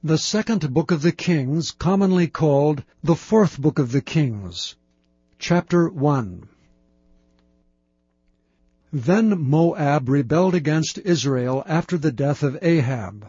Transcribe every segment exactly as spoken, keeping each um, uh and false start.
The second book of the Kings, commonly called the fourth book of the Kings. Chapter one. Then Moab rebelled against Israel after the death of Ahab.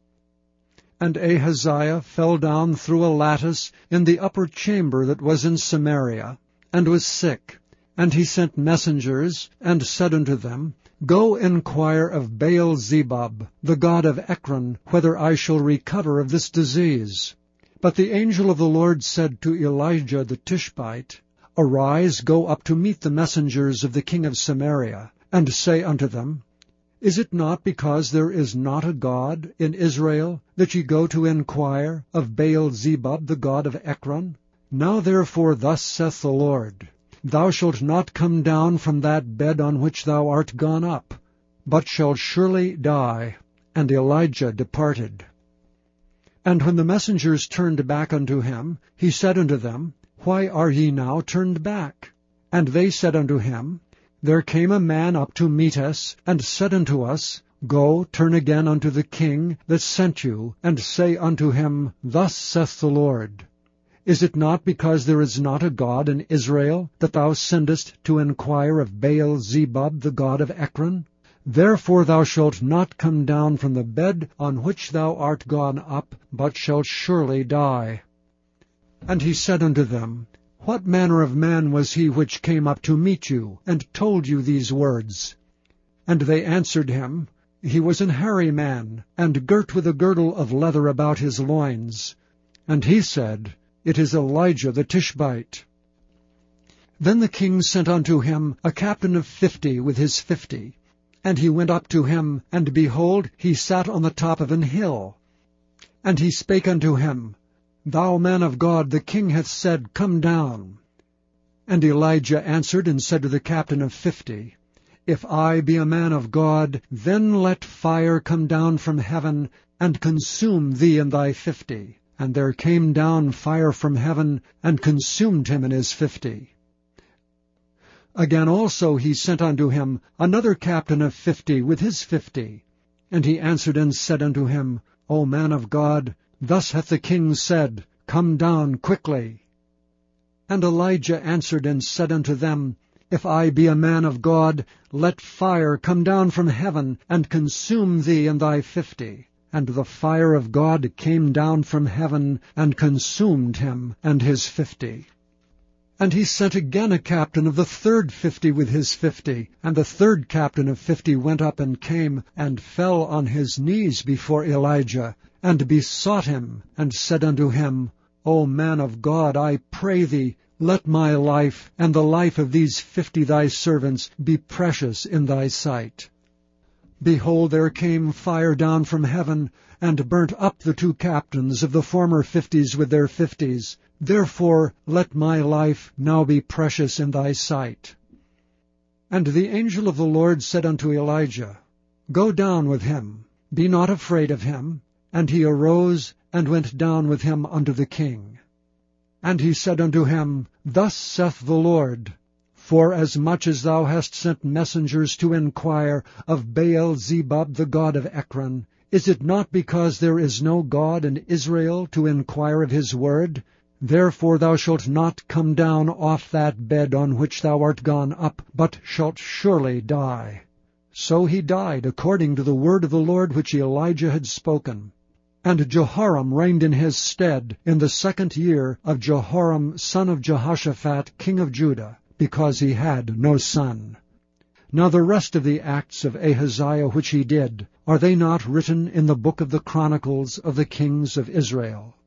And Ahaziah fell down through a lattice in the upper chamber that was in Samaria, and was sick. And he sent messengers, and said unto them, Go inquire of Baal-zebub, the god of Ekron, whether I shall recover of this disease. But the angel of the Lord said to Elijah the Tishbite, Arise, go up to meet the messengers of the king of Samaria, and say unto them, Is it not because there is not a God in Israel, that ye go to inquire of Baal-zebub, the god of Ekron? Now therefore thus saith the Lord, Thou shalt not come down from that bed on which thou art gone up, but shalt surely die. And Elijah departed. And when the messengers turned back unto him, he said unto them, Why are ye now turned back? And they said unto him, There came a man up to meet us, and said unto us, Go, turn again unto the king that sent you, and say unto him, Thus saith the Lord, Is it not because there is not a God in Israel, that thou sendest to inquire of Baal-zebub, the god of Ekron? Therefore thou shalt not come down from the bed on which thou art gone up, but shalt surely die. And he said unto them, What manner of man was he which came up to meet you, and told you these words? And they answered him, He was an hairy man, and girt with a girdle of leather about his loins. And he said, It is Elijah the Tishbite. Then the king sent unto him a captain of fifty with his fifty. And he went up to him, and behold, he sat on the top of an hill. And he spake unto him, Thou man of God, the king hath said, Come down. And Elijah answered and said to the captain of fifty, If I be a man of God, then let fire come down from heaven, and consume thee and thy fifty. And there came down fire from heaven, and consumed him and his fifty. Again also he sent unto him another captain of fifty with his fifty. And he answered and said unto him, O man of God, thus hath the king said, Come down quickly. And Elijah answered and said unto them, If I be a man of God, let fire come down from heaven, and consume thee and thy fifty. And the fire of God came down from heaven, and consumed him and his fifty. And he sent again a captain of the third fifty with his fifty. And the third captain of fifty went up and came, and fell on his knees before Elijah, and besought him, and said unto him, O man of God, I pray thee, let my life, and the life of these fifty thy servants, be precious in thy sight. Behold, there came fire down from heaven, and burnt up the two captains of the former fifties with their fifties. Therefore let my life now be precious in thy sight. And the angel of the Lord said unto Elijah, Go down with him, be not afraid of him. And he arose, and went down with him unto the king. And he said unto him, Thus saith the Lord, Forasmuch as thou hast sent messengers to inquire of Baal-zebub, the god of Ekron, is it not because there is no God in Israel to inquire of his word? Therefore thou shalt not come down off that bed on which thou art gone up, but shalt surely die. So he died according to the word of the Lord which Elijah had spoken. And Jehoram reigned in his stead in the second year of Jehoram son of Jehoshaphat king of Judah, because he had no son. Now the rest of the acts of Ahaziah which he did, are they not written in the book of the Chronicles of the kings of Israel?